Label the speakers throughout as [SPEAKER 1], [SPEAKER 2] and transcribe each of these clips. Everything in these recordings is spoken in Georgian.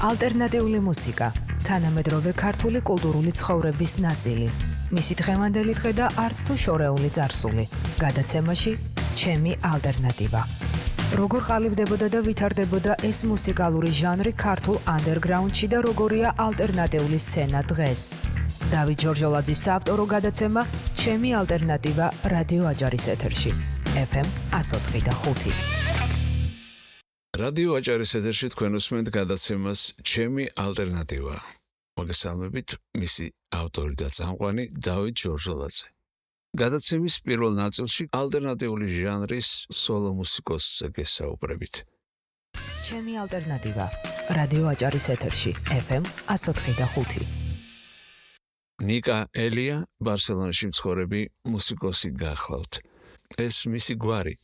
[SPEAKER 1] ალტერნატიული მუსიკა, თანამედროვე ქართული კულტურული ცხოვრების ნაწილი. მისი დღევანდელი დღე და არც თუ შორეული წარსული. გადაცემაში ჩემი ალტერნატივა. როგორ ყალიბდებოდა და ვითარდებოდა ეს მუსიკალური ჟანრი ქართულ ანდერგრაუნდში და როგორია ალტერნატიული სცენა დღეს. დავით ჯორჯოლაძის საავტორო გადაცემა ჩემი ალტერნატივა რადიო აჭარის ეთერში. FM 104.5.
[SPEAKER 2] რადიო აჭარის ეთერში თქვენ უსმენთ გადაცემას ჩემი ალტერნატივა. მოგესალმებით, მისი ავტორი და წამყვანი დავით ჯორჯოლაძე. გადაცემის პირველ ნაწილში ალტერნატიული ჟანრის სოლო მუსიკოსზე გესაუბრებით.
[SPEAKER 1] ჩემი ალტერნატივა რადიო აჭარის ეთერში FM 104.5.
[SPEAKER 2] ნიკა ელია ბარსელონაში მცხოვრები მუსიკოსი გახლავთ. ეს მისი გვარი.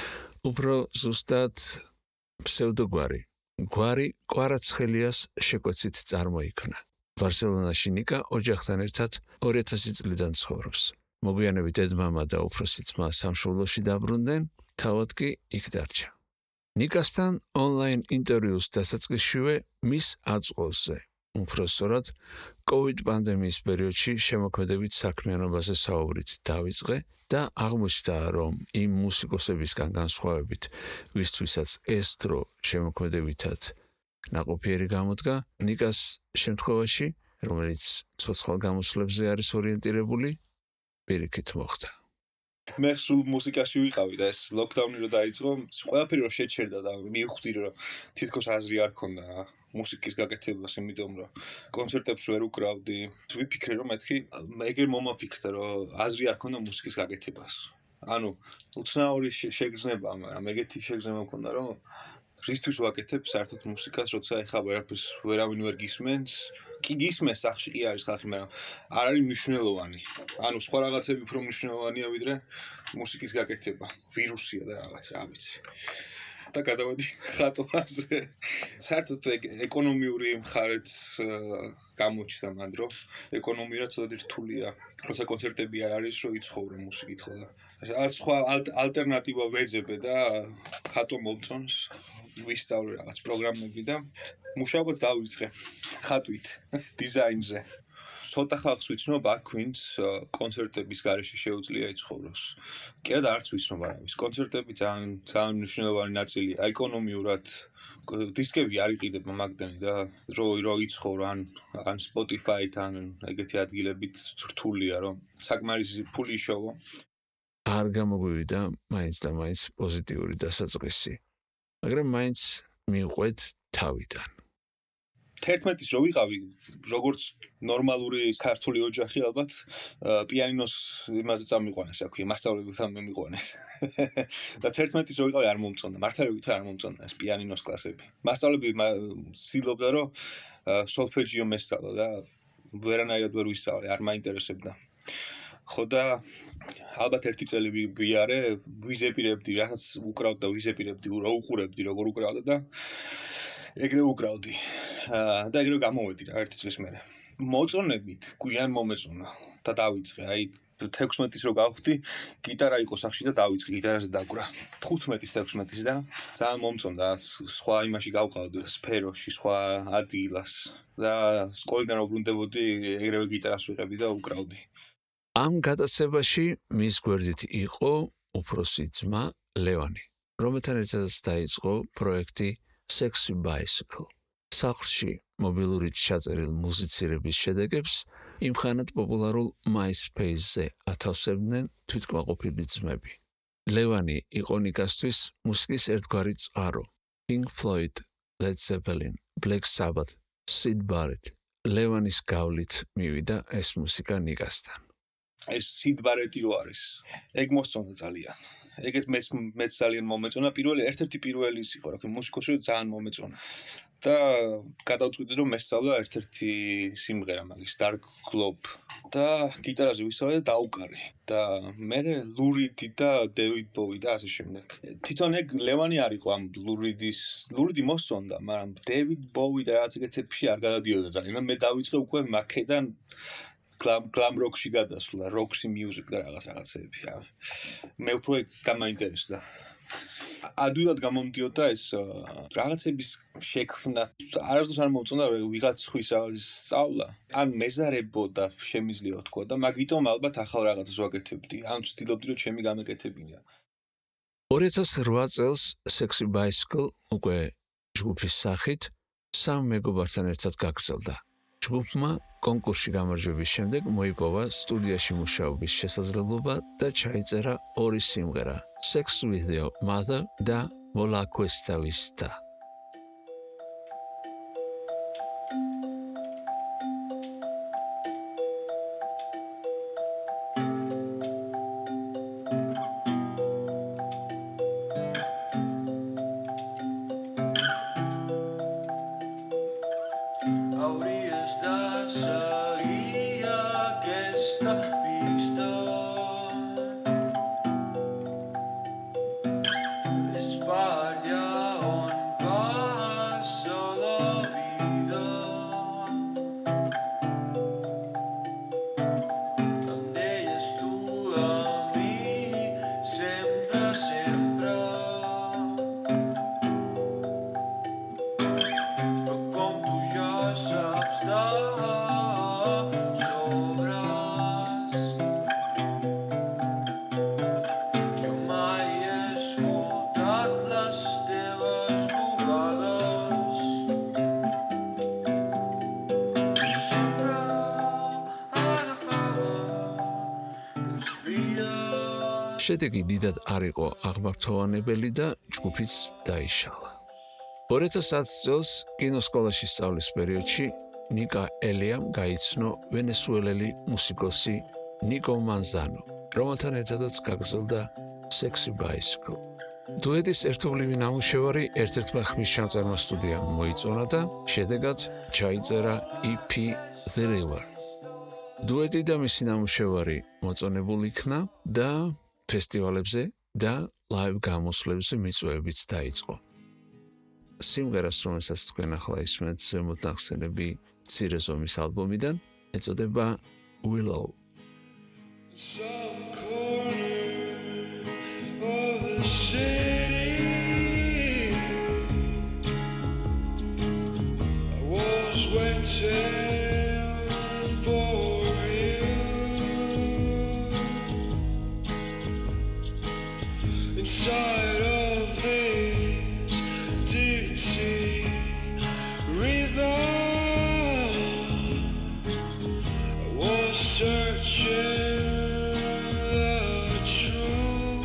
[SPEAKER 2] უფრო ზუსტად ფსევდოგვარი. გვარი კვარაცხელიას შეკვეცით წარმოიქმნა. ბარსელონაში ნიკა ოჯახთან ერთად 2000 წლიდან ცხოვრობს. მოგვიანებით დედმამა და უფროსი ძმა სამშობლოში დაბრუნდნენ, თავად კი იქ დარჩა. ნიკასთან ონლაინ ინტერვიუს დასაწყისშივე მის აწყოსზე, უფრო სწორად, COVID პანდემიის პერიოდში შემოქმედებით საქმიანობაზე საუბრით დავიწყე და აღმოჩნდა, რომ იმ მუსიკოსებისგან განსხვავებით, ვისთვისაც ეს დრო შემოქმედებითად ნაყოფიერი გამოდგა, ნიკას შემთხვევაში, რომელიც ცოცხალ გამოსვლებზე არის ორიენტირებული, პირიქით მოხდა.
[SPEAKER 3] მე სულ მუსიკაში ვიყავი და ეს ლოკდაუნი რო დაიწყო, ყველაფერი რო შეჩერდა და მივხვდი რომ თითქოს აზრი არ ქონდა მუსიკის გაკეთებას, იმიტომ რომ კონცერტებს ვერ უკრავდი. ვიფიქრე რომ მეთქი ეგერ მომაფიქრდა რომ აზრი არ ქონდა მუსიკის გაკეთებას. ანუ უცნაური შეგრძნება, მაგრამ ეგეთი შეგრძნება მქონდა რომ რისთვის ვაკეთებ საერთოდ მუსიკას, როცა ეხლა ვერაფერს ვერავინ ვერ გისმენს. კი გისმენს, სახში კი არის ხალხი, მაგრამ არ არის მნიშვნელოვანი. ანუ სხვა რაღაცები უფრო მნიშვნელოვანია ვიდრე მუსიკის გაკეთება. ვირუსია და რაღაც, რა ვიცი. და გადავედი ხატვაზე. საერთოდ ეკონომიური მხარეც გამოჩნდა მან დრო. ეკონომიურად ცოტა რთულია. როცა კონცერტები არ არის, რომ იცხოვრო მუსიკით ხო და რაღაც სხვა ალტერნატივა ვეძებე და ხატვა მომწონს. ვისწავლე რაღაც პროგრამები და მუშაობაც დავიწყე ხატვით, დიზაინზე. ცოტა ხალხს ვიცნობ აქ, ვინც კონცერტების გარეშე შეუძლია იცხოვროს. კი არა და არც ვიცნობ არავის. კონცერტები ძალიან მნიშვნელოვანი ნაწილია. ეკონომიურად დისკები არ იყიდება მაგდენი და რო იცხოვრო ან Spotify-თან ეგეთი ადგილებით რთულია რომ საკმარისი ფული იშოვო.
[SPEAKER 2] არ გამოგვივიდა მაინც და მაინც პოზიტიური დასაწყისი. მაგრამ მაინც მიყვეთ თავიდან.
[SPEAKER 3] 11-ის რო ვიყავი, როგორც ნორმალური ქართული ოჯახი ალბათ, პიანინოს იმაზე წამიყვანეს, რა ქვია, მასწავლებელთან მიმიყვანეს. და 11-ის რო ვიყავი, არ მომწონდა, მართალებით არ მომწონდა ეს პიანინოს კლასები. მასწავლებელი ცდილობდა, რომ სოლფეჯიო მესწავლა და ვერანაირად ვერ ვისწავლე, არ მაინტერესებდა. ხო და ალბათ ერთი წელი ვიარე, ვიზეპირებდი, რაღაც უკრავდა და ვიზეპირებდი, უყურებდი, როგორ უკრავდა და ეგრე უკრავდი. და ეგრე გამოვედი რა ერთი წლის მერე. მოწონებით გვიან მომეწონა და დავიწყე. აი 16-ის რო გავხდი, გიტარა იყო სახში და დავიწყე გიტარაზე დაკვრა. 15-ის 16-ის და ძალიან მომწონდა. სხვა იმაში გავყავდი სფეროში, სხვა ადგილას და სკოლიდან რო ბრუნდებოდი, ეგრევე გიტარას ვიყევი და უკრავდი.
[SPEAKER 2] ამ გადაცემაში მის გვერდით იყო უფროსი ძმა ლევანი, რომელთან ერთადაც დაიწყო პროექტი Sexy Bicycle. სახლში მობილურით ჩაწერილ მუსიცირების შედეგებს იმხანად პოპულარულ MySpace-ზე ათავსებდნენ თვითკმაყოფილი ძმები. ლევანი იყო ნიკასთვის მუსიკის ერთგვარი წყარო. Pink Floyd, Led Zeppelin, Black Sabbath, Syd Barrett. ლევანის გავლით მივიდა ეს მუსიკა ნიკასთან.
[SPEAKER 3] ეს Syd Barrett რო არის. ეგ მოსწონდა ძალიან. ეგეთ მეც ძალიან მომეწონა. ერთ-ერთი პირველი ის იყო, რა ქვია, მუსიკოსი ძალიან მომეწონა. და გადავწყვიტე რომ მესწავლა ერთ-ერთი სიმღერა მაგის Dark Globe და გიტარაზე ვისწავლე და დაუკარე. და მე ლურიდი და დევიდ ბოვი და ასე შემდეგ. თვითონ ეგ ლევანი არ იყო ამ ლურიდი მოსწონდა, მაგრამ დევიდ ბოვი და რაღაც ეგეთებში არ გადადიოდა ძალიან. მე დავიწყე უკვე მაქედან glam rock-ში გადასვლა, roxy music და რაღაცეები. მე უფრო გამაინტერესდა. ადვილად გამომდიოდა ეს რაღაცების შექმნა. არასდროს არ მომწონდა ვიღაც ხვის სწავლა. ან მეზარებოდა შემიძლია ვთქვა და მაგიტომ ალბათ ახალ რაღაცას ვაკეთებდი. ან ვცდილობდი რომ ჩემი გამეკეთებინა.
[SPEAKER 2] 2008 წელს Sexy Bicycle უკვე ჯგუფის სახით სამ მეგობართან ერთად გაგრძელდა. ჯგუფმა კონკურსში გამარჯვების შემდეგ მოიპოვა სტუდიაში მუშაობის შესაძლებლობა და ჩაიწერა 2 სიმღერა, Sex with Your Mother და Vola Questa Vista. შედეგი დიდად არ იყო აღმართოვანებელი და ჯგუფიც დაიშალა. 2010 წელს კინოსკოლაში სწავლის პერიოდში ნიკა ელიამ გაიცნო ვენესუელელი მუსიკოსი ნიკო მანზანო, რომელთან ერთადაც გაგრძელდა Sexy Bicycle. დუეტის ერთობლივი ნამუშევარი ერთ-ერთმა ხმისჩამწარმა სტუდიამ მოიწონა და შედეგად ჩაიწერა EP The River. დუეტი და მისი ნამუშევარი მოწონებულ იქნა და ფესტივალებზე და ლაივ გამოსვლებზე მიწვევებიც დაიწყო. სიმღერას, რომელსაც თქვენ ახლა ისმენთ ზემოთ ნახსენები მცირე ზომის ალბომიდან, ეწოდება Willow.
[SPEAKER 4] Inside of this dirty river, I was searching the truth.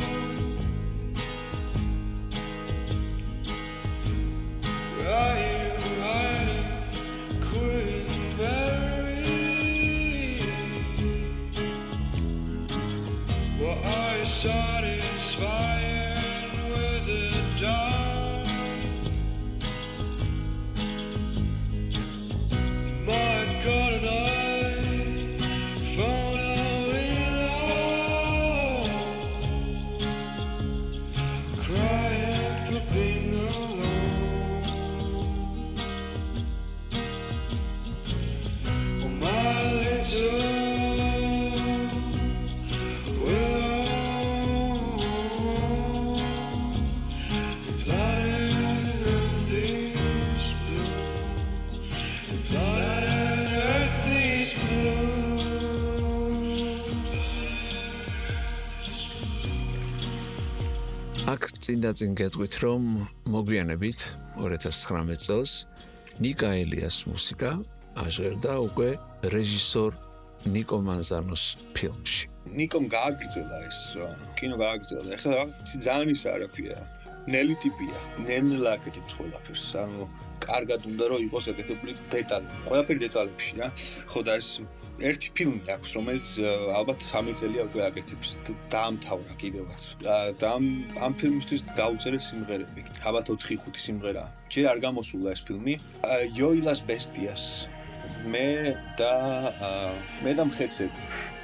[SPEAKER 4] Where are you hiding, Queen Mary? Well, are you satisfied with the dark? My God, and I found a willow, crying for being alone. Oh, my little
[SPEAKER 2] აქ წინ გეტყვით, რომ მოგვიანებით 2019 წელს ნიკა ელიას მუსიკა აჟღერდა უკვე რეჟისორ ნიკო მანზანოს ფილმში.
[SPEAKER 3] ნიკომ გააგრძელა ეს კინო გააგრძელა. ეხლა ძალიან ის არა ქვია. ნელი ტიპია. ნელა აკეთებს ყველაფერს. ანუ კარგად უნდა რომ იყოს აკეთებული დეტალი. ყველაფერი დეტალებში რა. ხო და ეს ერთი ფილმი აქვს, რომელიც ალბათ 3 წელია უკვე აკეთებს. დაამთავრა კიდევაც. და ამ ფილმისთვის დაუწერე სიმღერები. ალბათ 4-5 სიმღერა. ჯერ არ გამოსულა ეს ფილმი. იოილას ბესტიას. მე და მხეცები.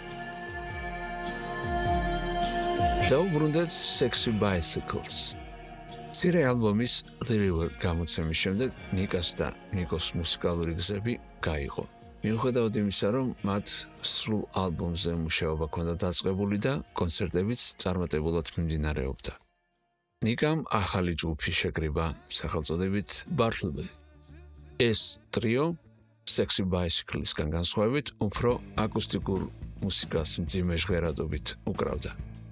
[SPEAKER 2] დაუბრუნდეთ Sexy Bicycles. მცირე ალბომის The River გამოცემის შემდეგ ნიკას და ნიკოს მუსიკალური გზები გაიღო. მიუხედავად იმისა, რომ მათ სრულ ალბომზე მუშაობა ჰქონდა დაწყებული და კონცერტებიც წარმატებულად მიმდინარეობდა. ნიკამ ახალი ჯგუფი შეკრიბა სახელწოდებით Bartleby. ეს ტრიო Sexy Bicycle-ისგან განსხვავებით უფრო აკუსტიკურ მუსიკას მძიმე ჟღერადობით უკრავდა.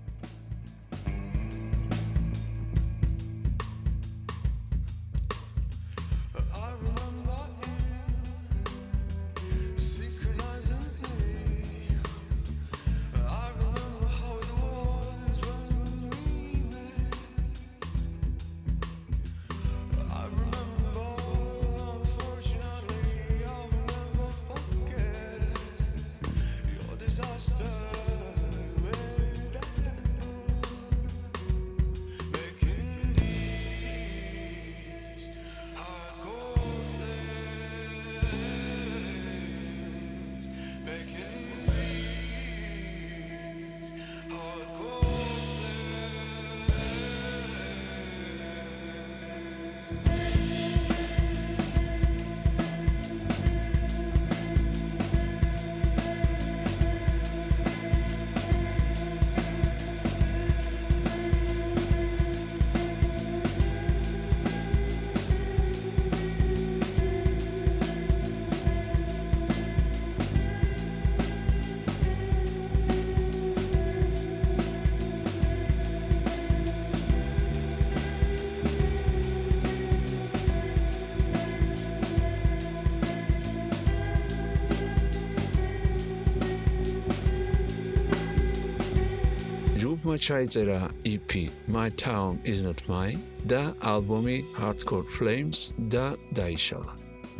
[SPEAKER 2] ჯგუფმა ჩაიწერა EP My Town Is Not Mine და ალბომი Hardcore Flames და დაიშალა.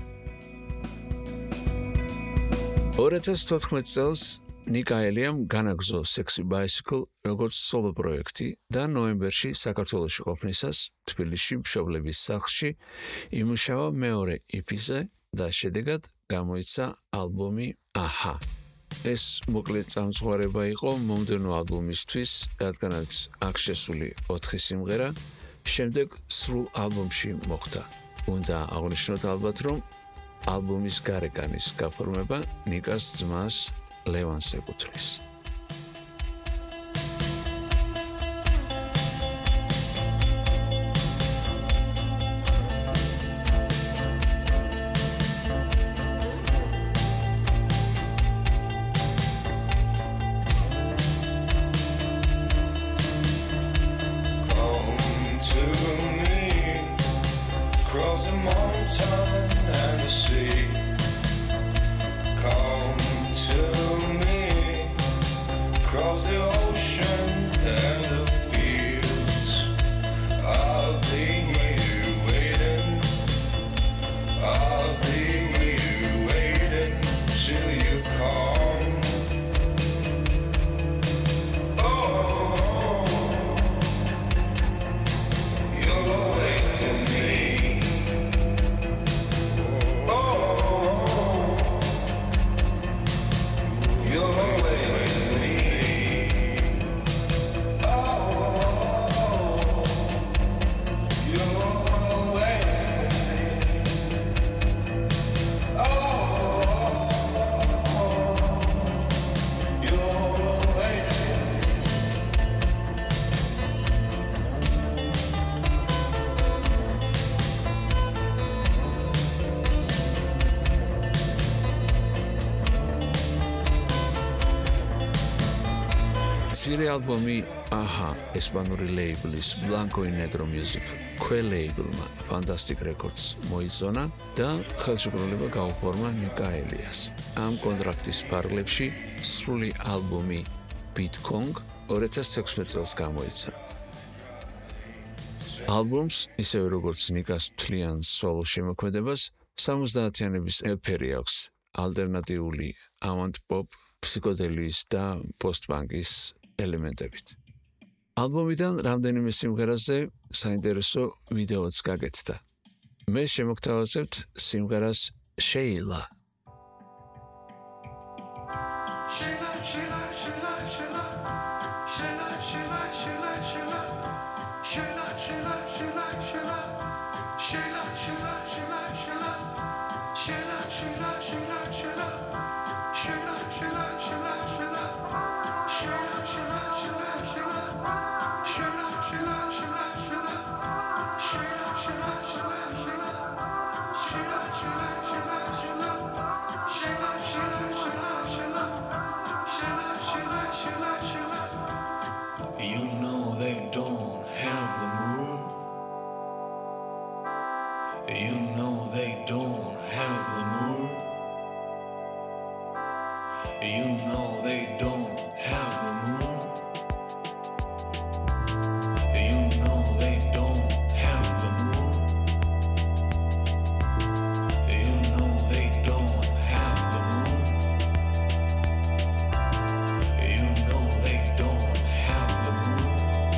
[SPEAKER 2] 2014 წელს ნიკა ელიამ განაგრძო Sexy Bicycle როგორც სოლო პროექტი და ნოემბერში საქართველოში ყოფნისას თბილისში მშობლების სახლში იმუშავა მეორე EP-ზე და შედეგად გამოიცა ალბომი Aha. ეს მოკლე წამსვარება იყო მომდევნო ალბომისთვის, რადგანაც აქ შესული 4 სიმღერა შემდეგ სრულ ალბომში მოხვდა. უნდა აღვნიშნოთ ალბათ, რომ ალბომის გარეკანის გაფორმება ნიკას ძმას ლევანს ეკუთვნის. მცირე ალბომი Aha ესპანური ლეიბლის Blanco y Negro Music ქვე ლეიბლმა Fantastic Records მოიწონა და ხელშეკრულება გაუფორმა ნიკა ელიას. ამ კონტრაქტის ფარგლებში სრული ალბომი Beat Kong 2016 წელს გამოიცა. ალბომს, ისევე როგორც ნიკას მთლიან სოლო შემოქმედებას, 70-იანების ელფერი აქვს ალტერნატიული avant pop, ფსიქოდელიის და post-punkის ელემენტებით. ალბომიდან რამდენიმე სიმღერაზე საინტერესო ვიდეოც გაკეთდა. მე შემოგთავაზებთ სიმღერას Sheila.
[SPEAKER 5] Sheila. know they don't have the moon. You know they don't have the moon. You know they don't have the moon. You know they don't have the moon. You know they don't have the moon.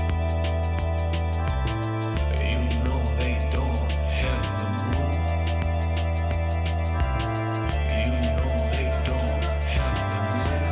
[SPEAKER 5] You know they don't have the moon. You know they don't have the moon.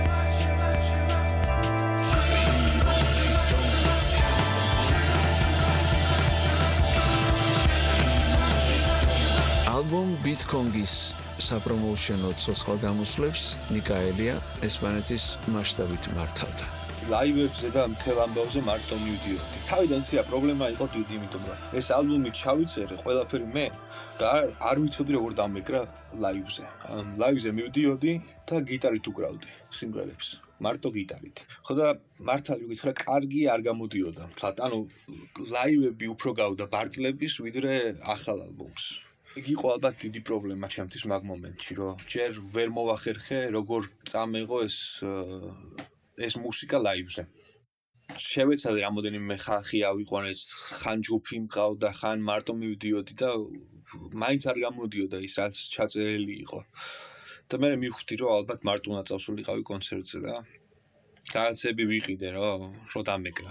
[SPEAKER 2] ალბომ ბიტკონგის საპრომოუშენო ცოცხალ გამოსვლებს ნიკაელია ესპანეთის მასშტაბით მართავდა.
[SPEAKER 3] ლაივებზე და მთელ ამბავზე მარტო მივდიოდი. თავიდან ცია პრობლემა იყო დიდი, იმიტომ რომ ეს ალბომი ჩავიწერე ყველაფერი მე და არ ვიცოდი როგორ დამეკრა ლაივზე. ლაივზე მივდიოდი და გიტარით უკრავდი სიმღერებს. მარტო გიტარით. ხო და მართალი ვიკითხე, კარგი არ გამოდიოდა. ანუ ლაივები უფრო გავდა ბარტლების ვიდრე ახალ ალბომს. იგი იყო ალბათ დიდი პრობლემა ჩემთვის მაგ მომენტში, რომ ჯერ ვერ მოვახერხე როგორ წამეღო ეს მუსიკა ლაივზე. შევეცადე რამოდენიმე ხალხი ავიყვანეს, ხან ჯგუფი მყავდა, ხან მარტო მივდიოდი და მაინც არ გამოდიოდა ის რაც ჩაწერილი იყო. და მე მივხვდი რომ ალბათ მარტო უნდა წავსულიყავი კონცერტზე და რაღაცები ვიყიდე რომ დამეკრა.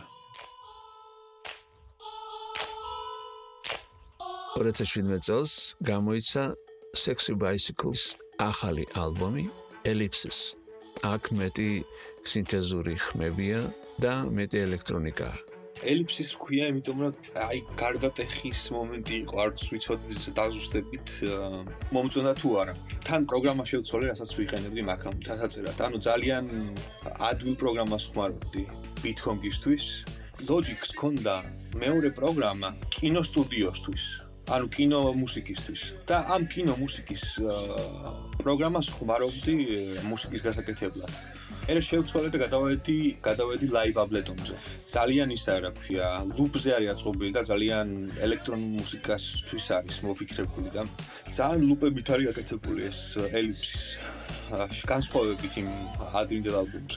[SPEAKER 2] 2017 წელს გამოიცა Sexy Bicycles ახალი ალბომი Ellipses. აქ მეტი სინთეზური ხმებია და მეტი ელექტრონიკა.
[SPEAKER 3] ელიფსის ქვია, იმიტომ რომ აი გარდატეხის მომენტი იყო, არც ვიცოდი დაზუსტებით მომწონდა თუ არა. თან პროგრამა შევცვალე, რასაც ვიყენებდი მაგამ დასაწერად. ანუ ძალიან ადვილ პროგრამას ხმარობდი ბიტკონგისთვის. Logic-ს ქონდა მეორე პროგრამა კინოსტუდიოსთვის. ანუ კინო მუსიკისთვის და ამ კინო მუსიკის პროგრამას ხმარობდი მუსიკის გასაკეთებლად. ერე შევცვალე და გადავედი live აბლეტონზე. ძალიან ისა რა ქვია, ლუპზე არის აწყობილი და ძალიან ელექტრონულ მუსიკასთვის არის მოფიქრებული და ძალიან ლუპებით არის გაკეთებული ეს ელიფსის განსხვავებით იმ ადრინდელ ალბომზე.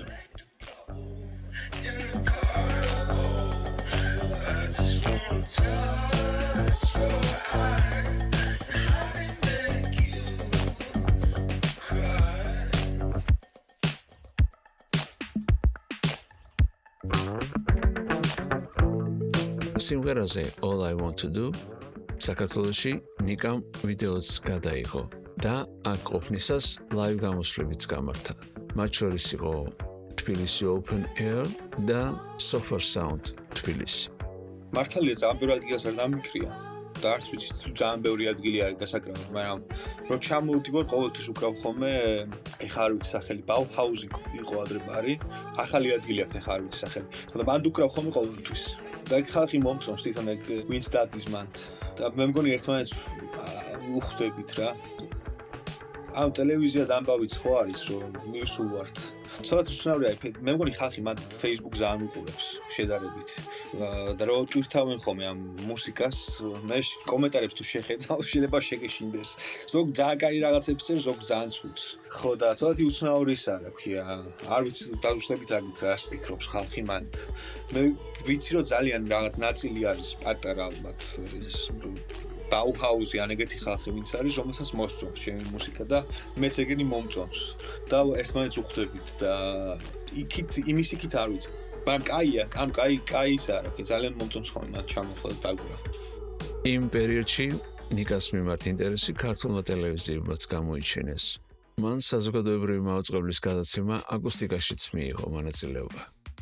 [SPEAKER 2] სიმღერაზე All I Want to Do საქართველოში ნიკამ ვიდეოც გადაიღო და აქ ყოფნისას live გამოსვლებიც გამართა. მათ შორის იყო თბილისი Open Air და Sofa Sound თბილისი.
[SPEAKER 3] მართალია ძალიან ბევრი ადგილას არ დამიკრია და არც ვიცი თუ ძალიან ბევრი ადგილი არის დასაკრავად, მაგრამ რო ჩამოვდივარ ყოველთვის უკრავ ხოლმე, ეხლა არ ვიცი სახელი, Bauhaus იყო ადრე ბარი, ახალი ადგილი აქვს ეხლა არ ვიცი სახელი. და მანდ უკრავ ხოლმე ყოველთვის. და იქ ხალხი მომწონს თვითონ ეგ ვინც დადის მანდ. და მე მგონი ერთმანეთს უხვდებით რა. ანუ ტელევიზია დამბავიც ხო არის რომ მივსულვართ. ცოტა უცნაურია, მე მგონი ხალხი მათ Facebook ძალიან უყურებს შედარებით. და რო ტვირთავენ ხოლმე ამ მუსიკას, მე კომენტარებს თუ შეხედავ, შეიძლება შეგეშინდეს. ზოგ ძალიან კაი რაღაცებს წერს, ზოგ ძალიან ცუდს. ხო და ცოტა უცნაურისა რა ქვია. არ ვიცი დაზუსტებით აგით რას ფიქრობს ხალხი მათ. მე ვიცი რომ ძალიან რაღაც ნაწილი არის პატარა ალბათ Bauhaus-ი ან ეგეთი ხალხი ვინც არის, რომელსაც მოსწონს ჩემი მუსიკა და მეც ეგენი მომწონს. და ერთმანეთს უხვდებით და იმის იქით არ ვიცი. მაგრამ კაია, ანუ კაისაა, რა, ძალიან მომწონს ხოლმე მათ ჩამოხლა და დაგვირა.
[SPEAKER 2] იმ პერიოდში ნიკას მიმართ ინტერესი ქართულმა ტელევიზიებმაც გამოიჩინეს. მან საზოგადოებრივი მაუწყებლის გადაცემა აკუსტიკაშიც მიიღო მონაწილეობა.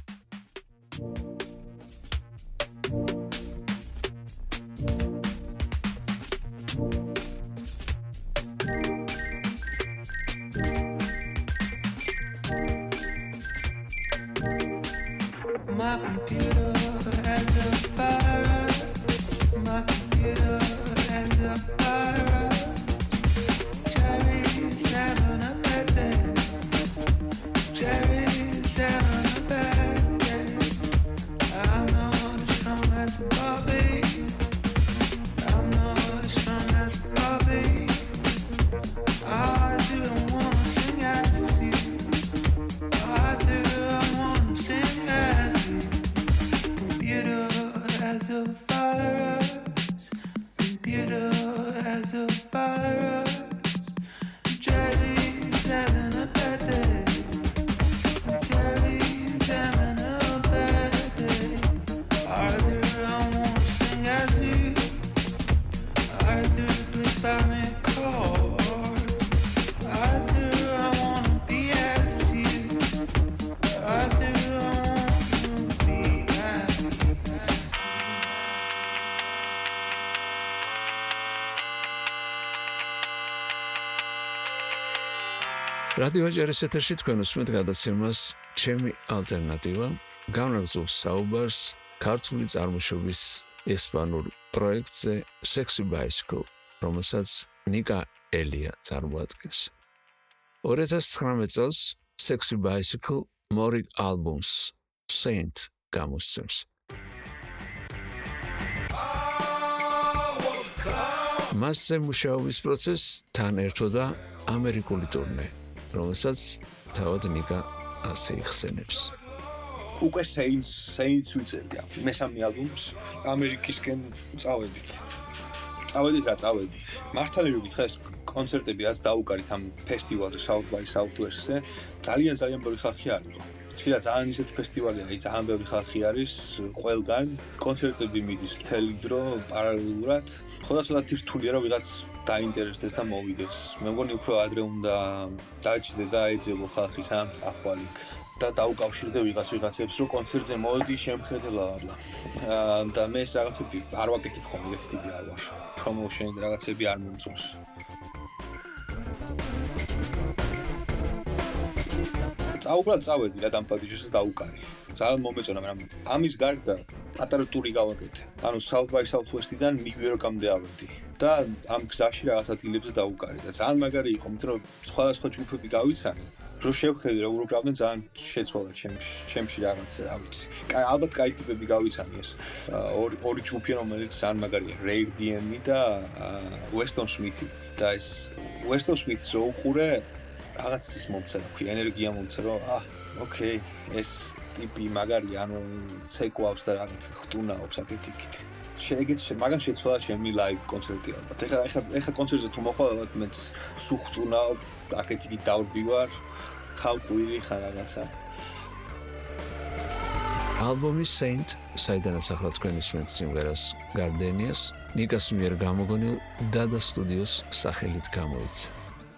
[SPEAKER 5] My computer has a virus. My computer has a virus. Cherry's having a bad day. Cherry's having a bad day. virus. Jerry's having a bad day. Jerry's having a bad day. Arthur, I won't sing as you. Arthur, please buy me a car. Arthur, I wanna be as you. Arthur, I wanna be as you.
[SPEAKER 2] რადიო აჯარის ეთერში თქვენ უსმენთ გადაცემას ჩემი ალტერნატივა, განაგრძობს საუბარს ქართული წარმოშობის ესპანურ პროექტზე Sexy Bicycle, რომელსაც ნიკა ელია წარმოადგენს. 2019 წელს Sexy Bicycle მორიგ ალბომს Saint გამოსცემს. მასზე მუშაობის პროცესს თან ერთოდა ამერიკული ტურნე, რომელსაც თავად ნიკა ასე იხსენებს.
[SPEAKER 3] უკვე Saints ვიწერდი მესამე ალბომს ამერიკისკენ წავედით. წავედი. მართალი რო გითხრა ეს კონცერტები რაც დაუკარით ამ ფესტივალზე South by Southwest-ზე ძალიან ბევრი ხალხი არისო. ცირა ძალიან ისეთი ფესტივალია, ძალიან ბევრი ხალხი არის ყველგან. კონცერტები მიდის მთელი დრო პარალელურად. ხოდასოლა თირთულია რომ ვიღაც დაინტერესდეს და მოვიდეს. მე მგონი უფრო ადრე უნდა დაჭიდე და ეძებო ხალხი სამ წახვალიქ და დაუკავშირდე ვიღაცებს რომ კონცერტზე მოვიდი შემხედე ლავარლა. და მე ეს რაღაცები არ ვაკეთებ ხოლმე ეს ტიპი არ ვარ. პრომოუშენი და რაღაცები არ მომწონს. წავედი რა დამპატიჟეს დაუკარი. ძალიან მომეწონა, მაგრამ ამის გარდა პატარა ტური გავაკეთე. ანუ South by Southwest-დან ნიუ-იორკამდე ავედი და ამ გზაში რაღაცა დილებზე დაუკარი და ძალიან მაგარი იყო, იმიტომ რომ სხვადასხვა ჯგუფები გავიცანი. რო შევხედე რომ უკრავდნენ ძალიან შეცვალა ჩემში რაღაცა, რა ვიცი. ალბათ კაი ტიპები გავიცანი ეს. ორი ჯგუფი რომელიც ძალიან მაგარია, Rare DM-ი და Weston Smith-ი. და ეს Weston Smith-ს რო უყურე რაღაც ის მომცა, ენერგია მომცა, რომ ოკეი, ეს ტიპი მაგარია, ანუ ცეკვავს და რაღაც ხტუნაობს აკეთიკით. მაგან შეცვალა ჩემი ლაივ კონცერტი ალბათ. ეხლა კონცერტზე თუ მოხვალ, ალბათ მეც სულ ხტუნავ, აკეთიკით დავრბივარ, ხავყვირი ხარ რაღაცა.
[SPEAKER 2] ალბომის Saint, საიდანაც ახლა თქვენ ისმენთ სიმღერას Gardenias, ნიკას მიერ გამოგონილ Dada Studios სახელით გამოიცა.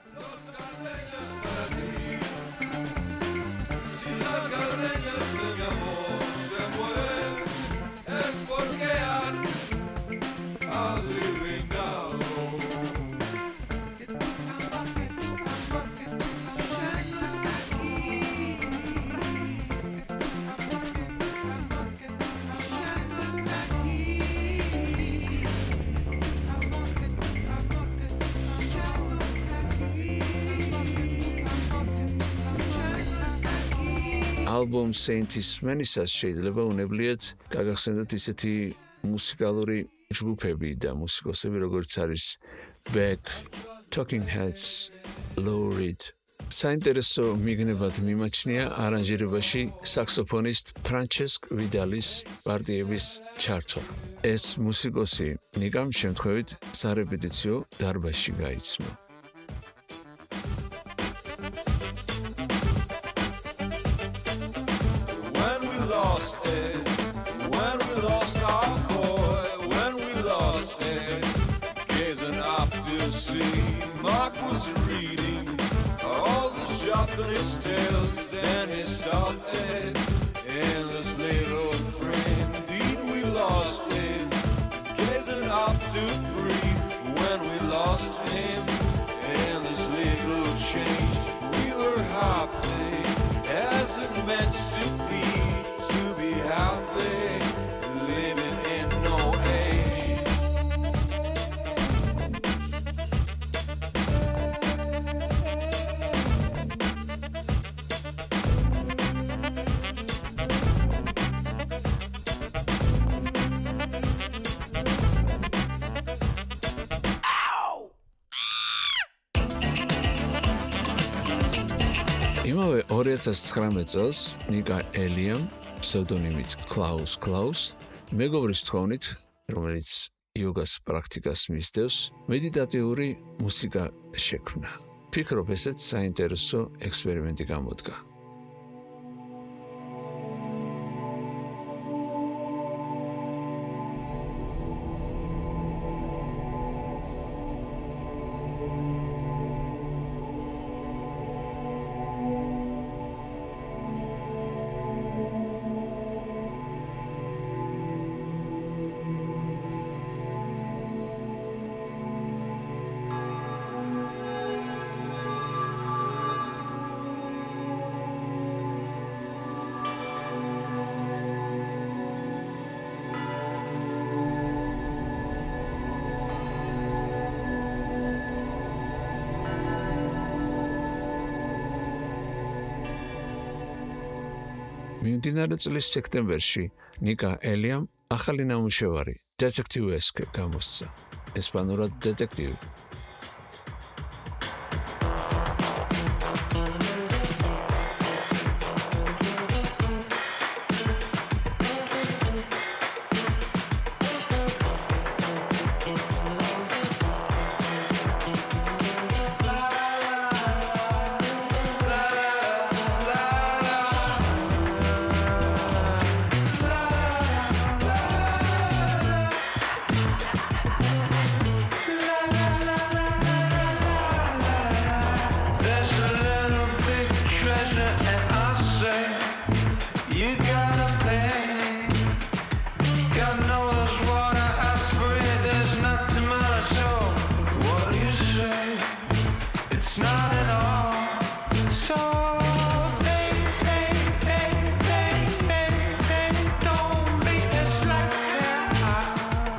[SPEAKER 2] ალბომ Saint-ის მენისას შეიძლება უნებლიეთ გაგახსენდეთ ისეთი მუსიკალური ჯგუფები და მუსიკოსები, როგორც არის Beck, Talking Heads, Lou Reed. საინტერესო მიგნებად მიმაჩნია არანჟირებაში საქსოფონისტ Francesc Vidalis პარტიების ჩართვა. ეს მუსიკოსი ნიკამ შემთხვევით სარეპეტიციო დარბაზში გაიცნო.
[SPEAKER 5] His tales, then he stopped it. And this little friend, indeed we lost it. Gazing up to breathe when we lost him. And this little change, we were happy as it meant to be happy, living in no age.
[SPEAKER 2] იმავე 2019 წელს ნიკა ელიამ ფსევდონიმით Klaus მეგობრის თხოვნით, რომელიც იოგას პრაქტიკას მისდევს, მედიტატიური მუსიკა შექმნა. ფიქრობ, ესეც საინტერესო ექსპერიმენტი გამოდგა. მიმდინარე წლის სექტემბერში ნიკა ელიამ ახალი ნამუშევარი Detective Escape გამოსცა. ესპანურად დეტექტივი.
[SPEAKER 5] There's a little big treasure, and I say you gotta pay. God knows what I ask for it. There's not too much. So what do you say? It's not at all. So hey, hey, hey, hey, hey, hey, don't be this like that.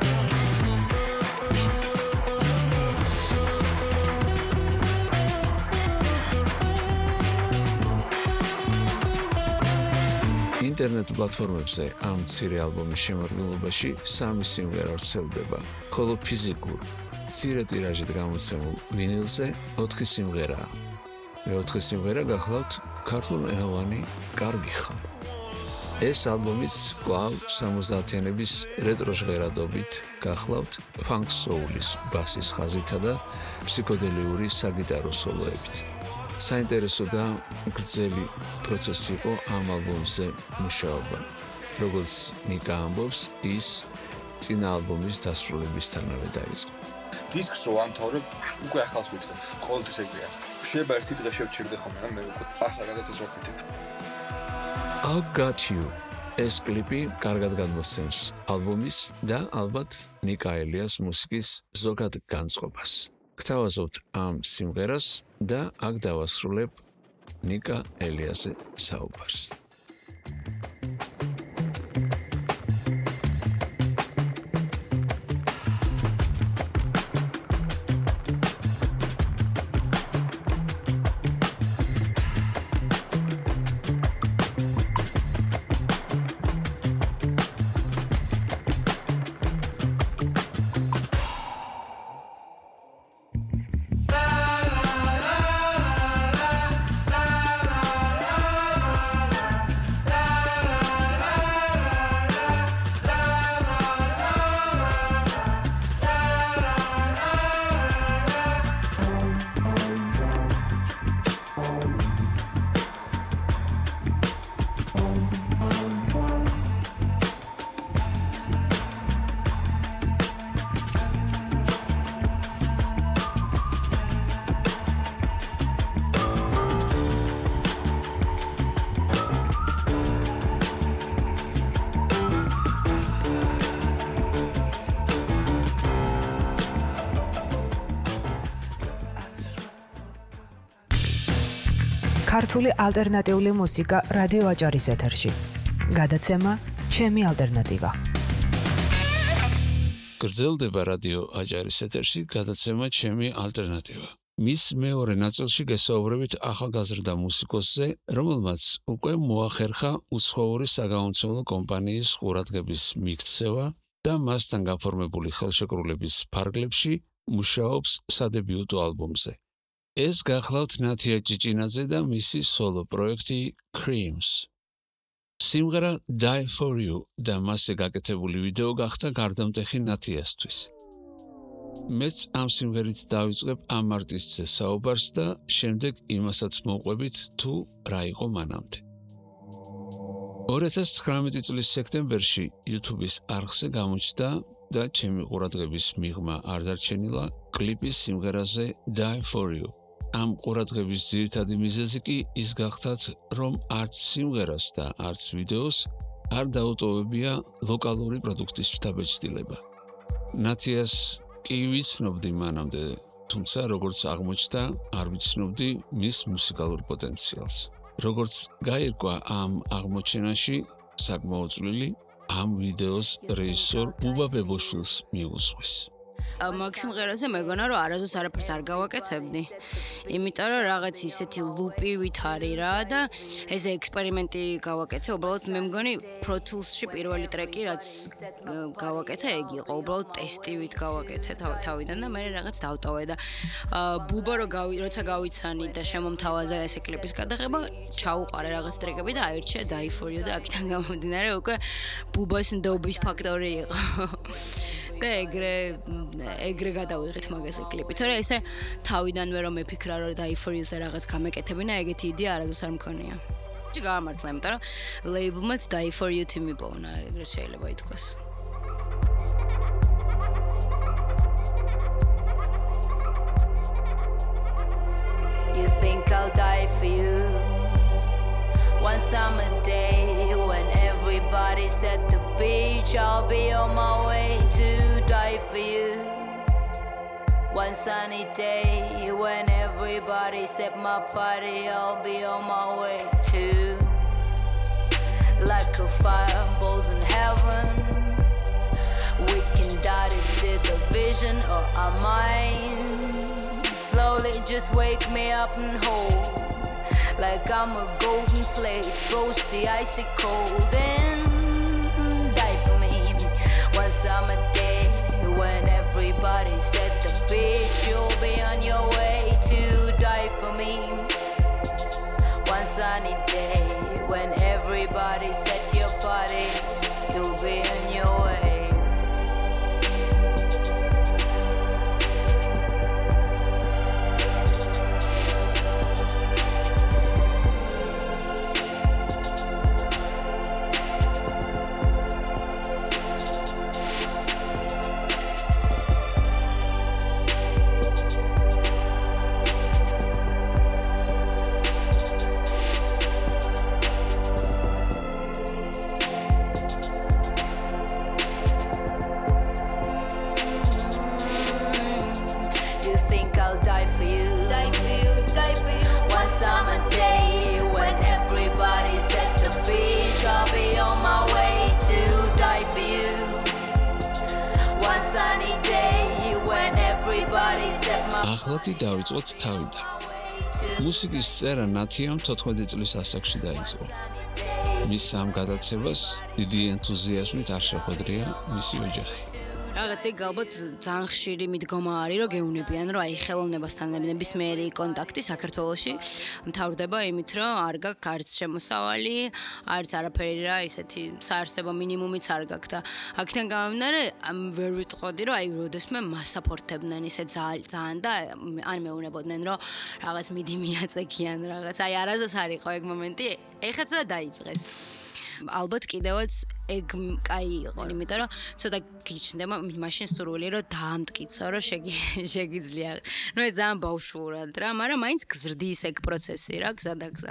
[SPEAKER 2] ინტერნეტ პლატფორმებზე ამ მცირე ალბომის შემოქმედებაში 3 სიმღერა ვრცელდება, ხოლო ფიზიკურ მცირე ტირაჟით გამოცემულ ვინილზე 4 სიმღერაა. მეოთხე სიმღერა გახლავთ ქართულენოვანი კარგი ხარ. ეს ალბომიც კვლავ 70-იანების რეტრო ჟღერადობით გახლავთ ფანკ სოულის ბასის ხაზითა და ფსიქოდელიური საგიტარო სოლოებით. საინტერესო და გრძელი პროცესი იყო ამ ალბომზე მუშაობა. როგორც ნიკა ამბობს, ის წინა ალბომის დასრულებისთანავე დაიწყო.
[SPEAKER 3] დისკს რო ამთავრებ, უკვე ახალს ვიწყებ. ყოველთვის ეგრეა. შეიძლება ერთი დღე შევჩერდე ხოლმე, ან მე უკვე ახლა რაღაცას ვაკეთებ.
[SPEAKER 2] I Got You. ეს კლიპი კარგად გადმოსცემს ალბომის და ალბათ ნიკა ელიას მუსიკის ზოგად განწყობას. გთავაზობთ ამ სიმღერას და აქ დავასრულებ ნიკა ელიაზე საუბარს.
[SPEAKER 1] ქართული ალტერნატიული მუსიკა რადიო აჭარის ეთერში. გადაცემა ჩემი ალტერნატივა.
[SPEAKER 2] გრძელდება რადიო აჭარის ეთერში გადაცემა ჩემი ალტერნატივა. მის მეორე ნაწილში გესაუბრებით ახალგაზრდა მუსიკოსზე, რომელმაც უკვე მოახერხა უცხოური საგამომცემლო კომპანიის ყურადღების მიქცევა და მასთან გაფორმებული ხელშეკრულების ფარგლებში მუშაობს სადებიუტო ალბომზე. ეს გახლავთ ნათია ჭიჭინაძე და მისი სოლო პროექტი Creams. სიმღერა Die For You და მასზე გაკეთებული ვიდეო გახდა გარდამტეხი ნათიასთვის. მეც ამ სიმღერით დავიწყებ ამ არტისტზე საუბარს და შემდეგ იმასაც მოვყვებით თუ რა იყო მანამდე. 2019 წლის სექტემბერში YouTube-ის არხზე გამოჩნდა და ჩემი ყურადღების მიღმა არ დარჩენილა კლიპის სიმღერაზე Die For You. ამ ყურადღების ძირითადი მიზეზი კი ის გახდათ, რომ არც სიმღერას და არც ვიდეოს არ დაუტოვებია ლოკალური პროდუქტის შთაბეჭდილება. ნათიას კი ვიცნობდი მანამდე, თუმცა როგორც აღმოჩნდა, არ ვიცნობდი მის მუსიკალურ პოტენციალს. როგორც გაირკვა ამ აღმოჩენაში, საკმაოდ წვლილი ამ ვიდეოს რეჟისორ ბუბა ბებოშვილს მიუძღვის.
[SPEAKER 6] მაგ სიმღერაზე მეგონა რომ არასდროს არაფერს არ გავაკეთებდი. იმიტომ რომ რაღაც ისეთი ლუპივით არის რა და ეს ექსპერიმენტი გავაკეთე. უბრალოდ მე მგონი Pro Tools-ში პირველი ტრეკი რაც გავაკეთე, ეგ იყო. უბრალოდ ტესტივით გავაკეთე თავიდან და მე რაღაც დავტოვე და ბუბა როცა გავიცანი და შემომთავაზა ეს კლიპის გადაღება, ჩაუყარე რაღაც ტრეკები და აირჩია Die For You და აქედან გამომდინარე უკვე ბუბას ნდობის ფაქტორი იყო. და ეგრე გადავიღეთ მაგას კლიპი. თორე ესე თავიდანვე რომ მეფიქრა რომ Die For You-ზე რაღაც გამეკეთებინა, ეგეთი იდეა არასდროს არ მქონია. გამართლა, იმიტომ რომ ლეიბლმაც Die For You თი მიპოვნა, ეგრე შეიძლება ითქვას. You think I'll die for you one summer day when everybody's at the beach, I'll be on my way to die for you. One sunny day when everybody's at my party, I'll be on my way to. Like a fireballs in heaven, we can dot it, see the vision of our mind. Slowly just wake me up and hold like I'm a golden slave, roasty, icy cold, and die for me. One summer day when everybody's at the beach, you'll be on your way to die for me. One sunny day when everybody's at your party, you'll be on your way.
[SPEAKER 2] ახლა კი დავიწყოთ თავიდან. მუსიკის წერა ნათიამ 14 წლის ასაკში დაიწყო. მის ამ გადაცემას დიდი ენთუზიაზმით არ შეხვედრია მისი ოჯახი.
[SPEAKER 6] რაღაც ეგ ალბათ ძალიან ხშირი მიდგომა არის, რომ გეუნებიან, რომ აი ხელოვნებასთან ნებისმიერი კონტაქტი საქართველოში მთავრდება იმით, რომ არ გაქვს არც შემოსავალი, არც არაფერი რა, ისეთი საარსებო მინიმუმიც არ გაქვს და აქედან გამომდინარე, ვერ ვიტყოდი, რომ აი როდესმე მასაპორტებდნენ ისე ძალიან და ან მეუნებოდნენ, რომ რაღაც მიდი მიაწექიან რაღაც. აი არასდროს არ იყო ეგ მომენტი, ეხლა ცოტა დაიწყეს. ალბათ კიდევაც ეგ კაი იყო, იმიტომ რომ ცოტა გიჩნდება მაშინ სურვილი რომ დაამტკიცო, რომ შეგიძლია. ნუ ეს ძალიან ბავშვურად რა, მაგრამ მაინც გზრდის ეგ პროცესი რა, გზადაგზა.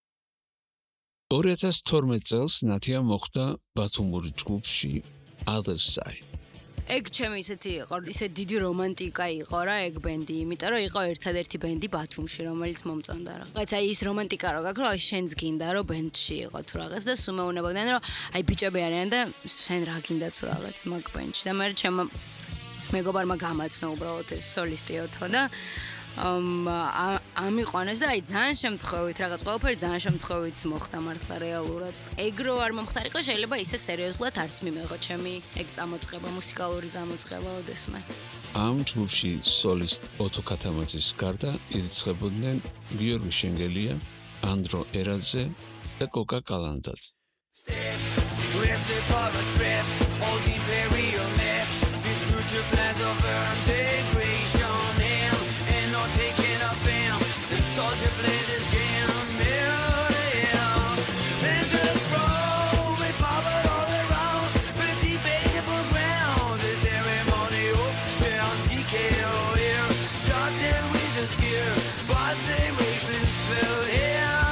[SPEAKER 2] 2012 წელს ნათია მოხვდა ბათუმური ჯგუფში Other Side.
[SPEAKER 6] ეგ ჩემი ისეთი იყო, ისეთი დიდი რომანტიკა იყო რა ეგ ბენდი, იმიტომ რომ იყო ერთადერთი ბენდი ბათუმში, რომელიც მომწონდა რა. რაც აი ის რომანტიკა რო გაქვს, რომ შენც გინდა რომ ბენდში იყო თუ რაღაც და სულ მეუნებოდნენ რომ აი ბიჭები არიან და შენ რა გინდა თუ რაღაც მაგ ბენდში. და მე ჩემმა მეგობარმა გამაცნო უბრალოდ ეს სოლისტი ოთო და ამიყვანეს და აი ძალიან შემთხვევით რაღაც ყველაფერი ძალიან შემთხვევით მოხდა მართლა რეალურად. ეგ რო არ მომხდარიყო შეიძლება ისე სერიოზულად არც მიმეღო ჩემი ეგ წამოწყება, მუსიკალური წამოწყება ოდესმე.
[SPEAKER 2] ამ ჯგუფში სოლისტ ოთო ქათამაძის გარდა ირიცხებოდნენ გიორგი შენგელია, ანდრო ერაძე და კოკა კალანდაძე.
[SPEAKER 5] Lifted for a trip, old imperial myth. These future plans of integration, him and not taking a film. And soldier play this game, and just roll with power all around. With debatable ground, the ceremonial down DKO here. Started with the skill, but they wishing fell here.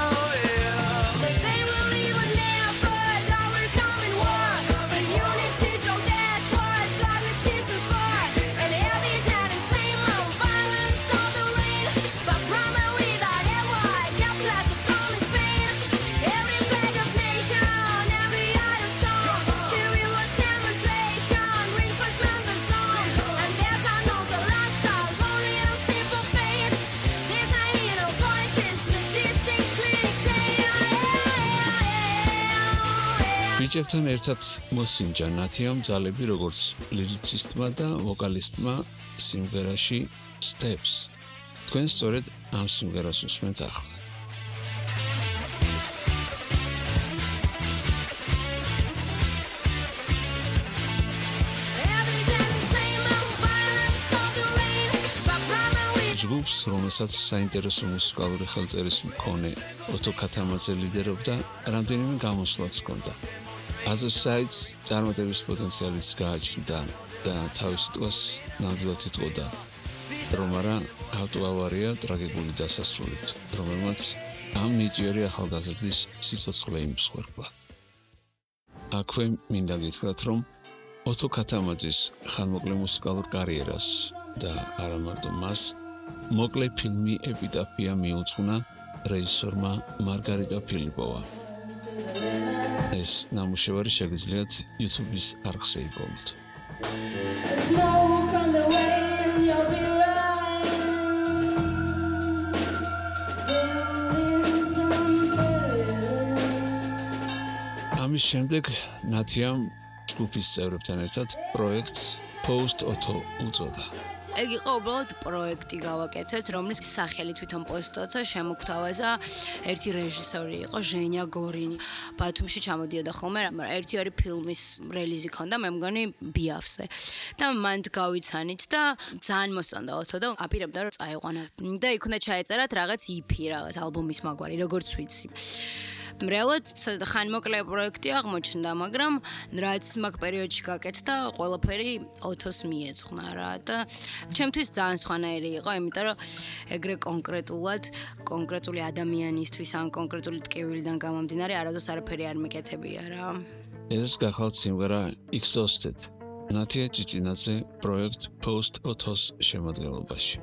[SPEAKER 2] ბიჭებთან ერთად მოსინჯა ნათიამ ძალები როგორც ლირიცისტმა და ვოკალისტმა სიმღერაში Steps. თქვენ სწორედ ამ სიმღერას უსმენთ ახლა. ჯგუფს, რომელსაც საინტერესო მუსიკალური ხელწერის მქონე ოტო ქათამაძე ლიდერობდა, რამდენიმე გამოსვლაც ჰქონდა. Other sides წარმატების პოტენციალიც გააჩნდა და თავის სიტყვას ნამდვილად იტყოდა, რომ არა ავტოავარია ტრაგიკული დასასრულით, რომელმაც ამ ნიჭიერი ახალგაზრდის სიცოცხლე იმსხვერპლა. აქვე მინდა გითხრათ, რომ ოტო ქათამაძის ხანმოკლე მუსიკალურ კარიერას და არა მარტო მას მოკლე ფილმი ეპიტაფია მიუძღვნა რეჟისორმა მარგარიტა ფილიპოვა. ეს ნამუშევარი შეგიძლიათ YouTube-ის არხზე იპოვოთ. ამის შემდეგ ნათიამ ჯგუფის წევრებთან ერთად პროექტს Post Auto უწოდა.
[SPEAKER 6] ეგ იყო უბრალოდ პროექტი გავაკეთეთ, რომლის სახელი თვითონ პოსტოცა შემოგთავაზა ერთი რეჟისორი იყო ჟენია გორინი. ბათუმში ჩამოდიოდა ხოლმე, მაგრამ ერთი-ორი ფილმის რელიზი ქონდა, მე მგონი ბიავზე. და მანდ გავიცანით და ძალიან მოსწონდა ოთო და აპირებდა რომ წაიყვანა. და იქ უნდა ჩაეწერათ რაღაც EP, რაღაც ალბომის მაგვარი, როგორც ვიცი. რეალურად ხანმოკლე პროექტი აღმოჩნდა, მაგრამ რაც მაგ პერიოდში გაკეთდა, ყველაფერი ოთოს მიეძღვნა რა და ჩემთვის ძალიან სხვანაირი იყო, იმიტომ რომ ეგრე კონკრეტული ადამიანისთვის ან კონკრეტული ტკივილიდან გამომდინარე არასდროს არაფერი არ მიკეთებია რა.
[SPEAKER 2] ეს გახალთ სიმღერა Exhausted. ნათია ჭიჭინაძე პროექტ Post Autos შემადგენლობაში.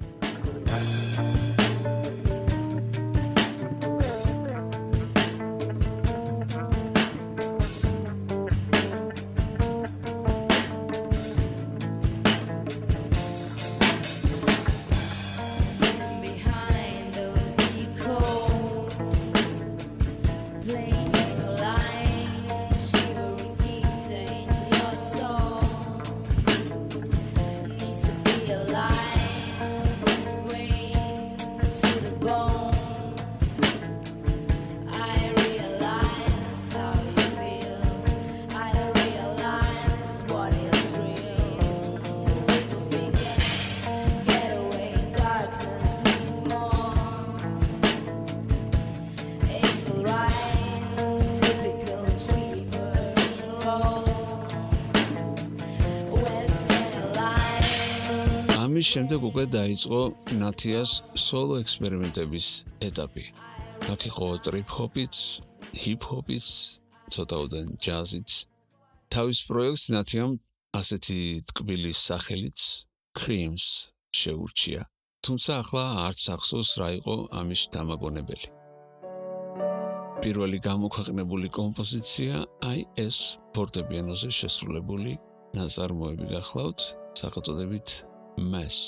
[SPEAKER 2] ამის შემდეგ უკვე დაიწყო ნათიას სოლო ექსპერიმენტების ეტაპი. აქ იყო ტრიპ-ჰოპიც, ჰიპ-ჰოპიც, ცოტაოდენ ჯაზიც. თავის პროექტს ნათიამ ასეთი ტკბილი სახელიც Creams შეურჩია. თუმცა ახლა არც ახსოვს რა იყო ამის დამაგონებელი. პირველი გამოქვეყნებული კომპოზიცია აი ეს ფორტეპიანოზე შესრულებული ნაწარმოები გახლავთ სახელწოდებით Mess.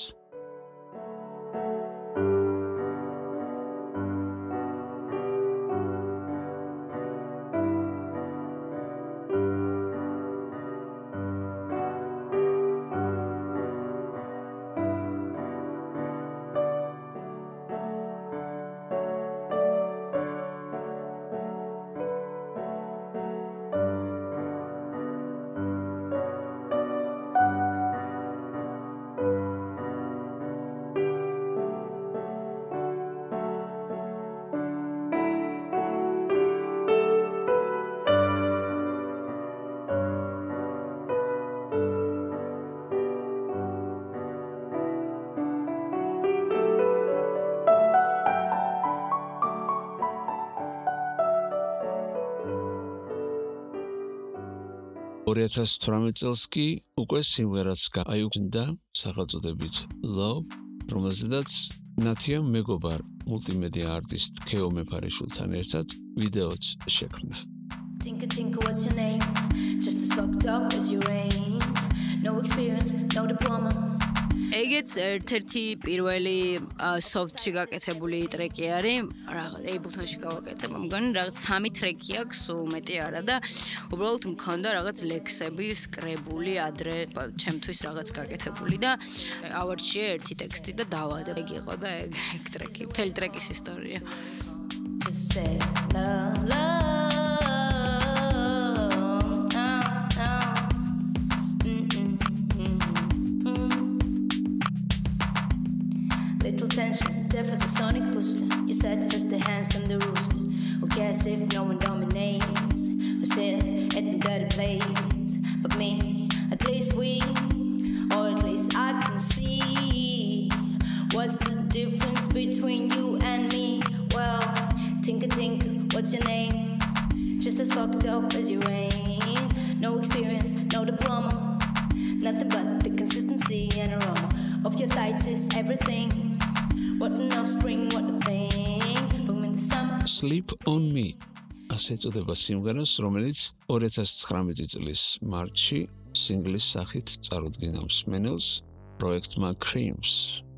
[SPEAKER 2] 2018 წელს კი უკვე სიმღერაც გაიუქმდა სახელწოდებით Love, რომელზედაც ნათიამ მეგობარ მულტიმედია არტისტ ქეო მეფარიშვილთან ერთად ვიდეოც შექმნა.
[SPEAKER 7] Tinker, tinker, what's your name? Just as fucked up as your rain. No experience, no diploma.
[SPEAKER 6] ეგეც ერთ-ერთი პირველი soft-ში გაკეთებული ტრეკი არის, რაღაც Ableton-ში გავაკეთებ, მგონი რაღაც 3 ტრეკი აქვს, სულ მეტი არა და უბრალოდ მქონდა რაღაც ლექსები სკრებული ადრე ჩემთვის რაღაც გაკეთებული და ავარჩიე ერთი ტექსტი და დავადე. ეგ იყო და ეგ ტრეკი, მთელი ტრეკის ისტორია.
[SPEAKER 7] Just say love, love. Little tension, deaf as a sonic booster. You said first the hands, then the rooster. Who cares if no one dominates? Who stares at the dirty plates? But me, at least we, or at least I can see. What's the difference between you and me? Well, tinker, tinker, what's your name? Just as fucked up as your rain. No experience, no diploma. Nothing but the consistency and aroma of your thighs is everything. What an offspring, what a thing. Bring me the summer.
[SPEAKER 2] Sleep on me. ასე ეწოდება სიმღერას, რომელიც 2019 წლის მარტში სინგლის სახით წარუდგინა მსმენელს პროექტმა Creams.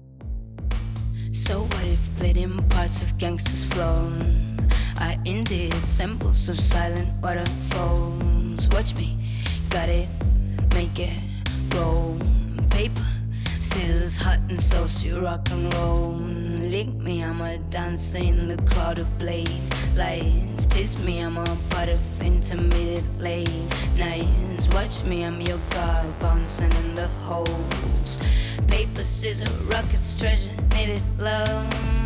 [SPEAKER 7] So what if bleeding parts of gangsters flown? I indeed samples of silent waterfalls. Watch me, got it, make it roll. Paper, scissors, hot and saucy rock and roll. Link me, I'm a dancer in the crowd of blades. Lights, tease me, I'm a part of intermediate late nights. Watch me, I'm your god, bouncing in the holes. Paper, scissors, rockets, treasure, needed love.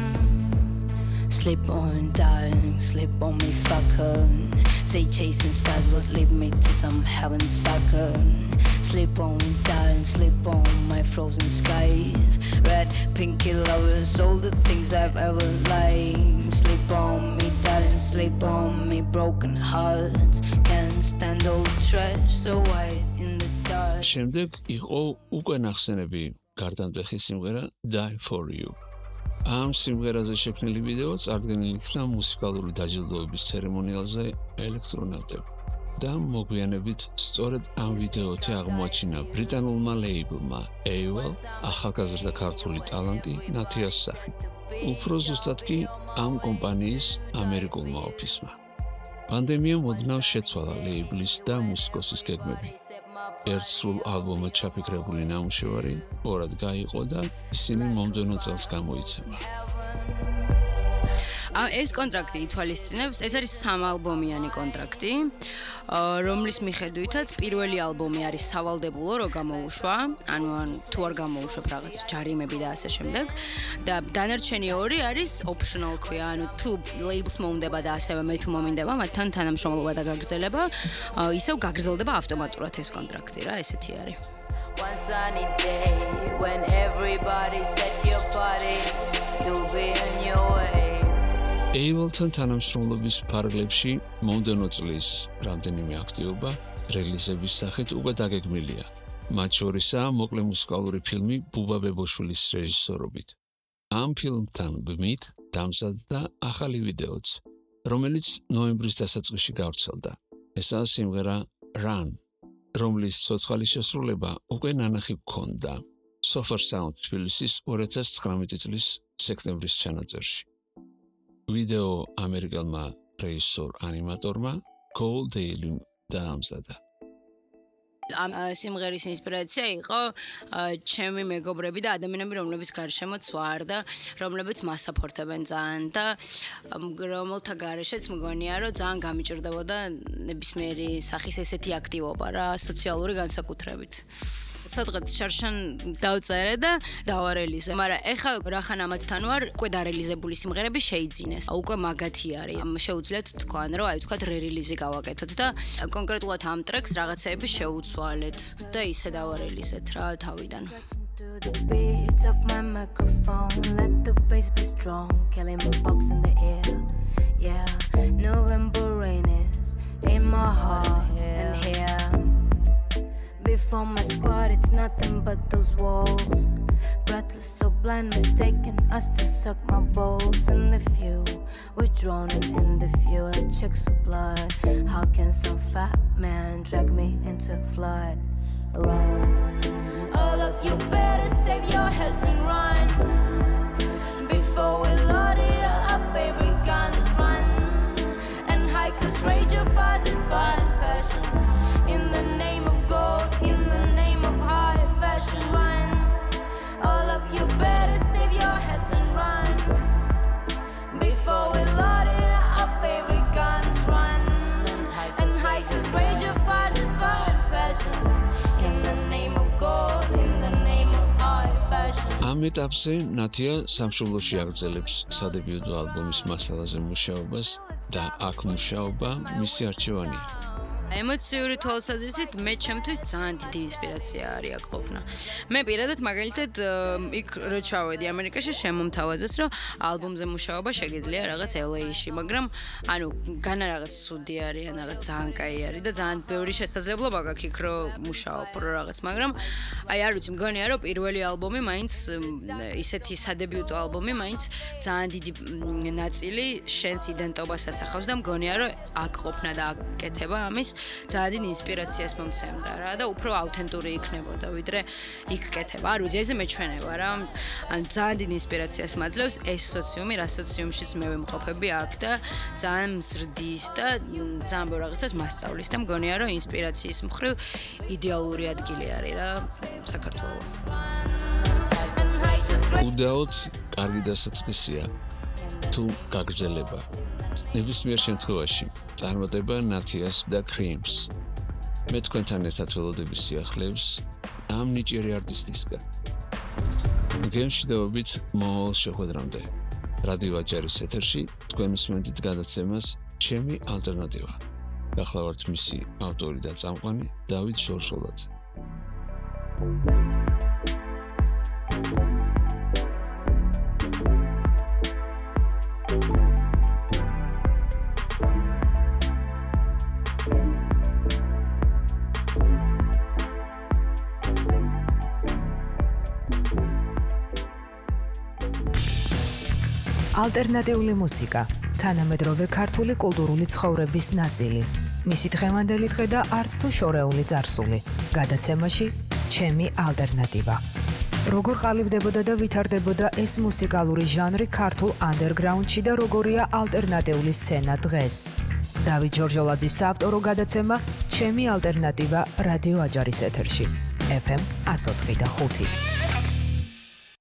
[SPEAKER 7] Sleep on, darling, sleep on me, fucker. Say chasing stars would lead me to some heaven sucker. Sleep on, darling, sleep on my frozen skies. Red, pinky lovers, all the things I've ever liked. Sleep on me, darling, sleep on me, broken hearts. Can't stand all the trash, so white in the dark.
[SPEAKER 2] შემდეგ იყო უკვე ნახსენები გარდამტეხი სიმღერა Die For You. ამ სიმღერაზე შექმნილი ვიდეო წარდგენილი იქნა მუსიკალური დაჯილდოების ცერემონიალზე ელექტრონავტები. და მოგვიანებით სწორედ ამ ვიდეოთი აღმოაჩინა ბრიტანულმა ლეიბლმა AOL ახალგაზრდა ქართული ტალანტი ნათიას სახით. უფრო ზუსტად კი ამ კომპანიის ამერიკულმა ოფისმა. პანდემიამ ოდნავ შეცვალა ლეიბლის და მუსიკოსის გეგმები. ერთ სრულ ალბომად ჩაფიქრებული ნამუშევარი ორად გაიყო და ისინი მომდევნო წელს გამოიცემა.
[SPEAKER 6] ეს კონტრაქტი ითვალისწინებს, ეს არის 3 ალბომიანი კონტრაქტი, რომლის მიხედვითაც პირველი ალბომი არის სავალდებულო, რომ გამოუშვა, ანუ თუ არ გამოუშვებ რაღაც ჯარიმები და ასე შემდეგ. და დანარჩენი 2 არის optional ქვია, ანუ თუ labels მოუნდება და ასევე მე თუ მომინდება, მათთან თანამშრომლობა და გაგრძელება, ისევ გაგრძელდება ავტომატურად ეს კონტრაქტი რა, ესეთი არის.
[SPEAKER 7] One sunny day when everybody set your body, you'll be on your way.
[SPEAKER 2] AOL-თან თანამშრომლობის ფარგლებში მომდევნო წლის რამდენიმე აქტივობა რელიზების სახით უკვე დაგეგმილია. მათ შორისაა მოკლე მუსიკალური ფილმი ბუბა ბებოშვილის რეჟისორობით. ამ ფილმთან ბმით დამზადდა ახალი ვიდეოც, რომელიც ნოემბრის დასაწყისში გავრცელდა. ესაა სიმღერა Run, რომლის ცოცხალი შესრულება უკვე ნანახი გქონდა Sofer Sound თბილისის 2019 წლის სექტემბრის ჩანაწერში. ვიდეო ამერიკელმა რეჟისორ ანიმატორმა Cole Daly დაამზადა.
[SPEAKER 6] ამ სიმღერის ინსპირაცია იყო ჩემი მეგობრები და ადამიანები, რომლებიც გარშემოც ვარ და რომლებიც მასაპორტებენ ძალიან და რომელთა გარეშეც მგონია, რომ ძალიან გამიჭირდებოდა ნებისმიერი სახის ესეთი აქტივობა რა, სოციალური განსაკუთრებით. სადღაც შარშან დავწერე და დავარელიზე, მაგრამ ეხლა რახან ამათთან ვარ, უკვე დარელიზებული სიმღერები შეიძინეს. უკვე მაგათი არის. შეუძლიათ თქვან, რომ აი თქვათ რერელიზი გავაკეთოთ და კონკრეტულად ამ ტრეკს რაღაცეები შეუცვალეთ და ისე დავარელიზეთ რა თავიდან.
[SPEAKER 7] The beats of my microphone, let the bass be strong, killing my box in the air. Yeah, November rain is in my heart and here. for my squad, it's nothing but those walls. Breathless, so blind, mistaken us to suck my balls. And if you were drowning in the few chicks of blood, how can some fat man drag me into flood? Run. All of you better save your heads and run before we load it all our favorite guns. Run and hide, 'cause rage of us is fun and passion. In the name of gold, in the name of high fashion. Run. All of you better save your heads and run before we load it all our favorite guns. Run and hide, 'cause rage of us is fun and passion. In the name of gold, in the name of high fashion.
[SPEAKER 2] ამ ეტაპზე ნათია სამშობლოში აგრძელებს სადებიუტო ალბომის მასალაზე მუშაობას და აქ მუშაობა მისი არჩევანია.
[SPEAKER 6] ემოციური თვალსაზრისით მე ჩემთვის ძალიან დიდი ინსპირაცია არის აქ ყოფნა. მე პირადად მაგალითად იქ რო ჩავედი ამერიკაში შემომთავაზეს რომ ალბომზე მუშაობა შეგიძლია რაღაც LA-ში, მაგრამ ანუ განა რაღაც სუდი არის, ან რაღაც ძალიან კაი არის და ძალიან ბევრი შესაძლებლობა გაქვს იქ რო მუშაობ რო რაღაც, მაგრამ აი არ ვიცი, მგონია რომ პირველი ალბომი მაინც ისეთი სადებიუტო ალბომი მაინც ძალიან დიდი ნაწილი შენს იდენტობას ასახავს და მგონია რომ აქ ყოფნა და აქ კეთება ამის ძალიან დიდი ინსპირაციას მომცემდა რა და უფრო აუთენტური იქნებოდა ვიდრე იქ კეთება. არ ვიცი, ესე მეჩვენება რა. ან ძალიან დიდი ინსპირაციას მაძლევს ეს სოციუმი, რა სოციუმშიც მე ვიმყოფები აქ და ძალიან მზრდის და ძალიან ბევრ რაღაცას მასწავლის და მგონია რომ ინსპირაციის მხრივ იდეალური ადგილი არის რა საქართველოს.
[SPEAKER 2] უდაოდ კარგი დასაწყისია თუ გაგრძელება. ნებისმიერ შემთხვევაში წარმატება ნათიას და Creams. მე თქვენთან ერთად ველოდების სიახლეებს ამ ნიჭიერი არტისტისგან. გემშვიდობით მომავალ შეხვედრამდე. რადიო აჭარის ეთერში თქვენ უსმენთ გადაცემას ჩემი ალტერნატივა. გახლავართ მისი ავტორი და წამყვანი დავით შორშოლაძე.
[SPEAKER 1] ალტერნატიული მუსიკა, თანამედროვე ქართული კულტურული ცხოვრების ნაწილი. მისი დღევანდელი დღე და არც თუ შორეული წარსული. გადაცემაში ჩემი ალტერნატივა. როგორ ყალიბდებოდა და ვითარდებოდა ეს მუსიკალური ჟანრი ქართულ ანდერგრაუნდში და როგორია ალტერნატიული სცენა დღეს. დავით ჯორჯოლაძის საავტორო გადაცემა ჩემი ალტერნატივა რადიო აჭარის ეთერში. FM 104.5.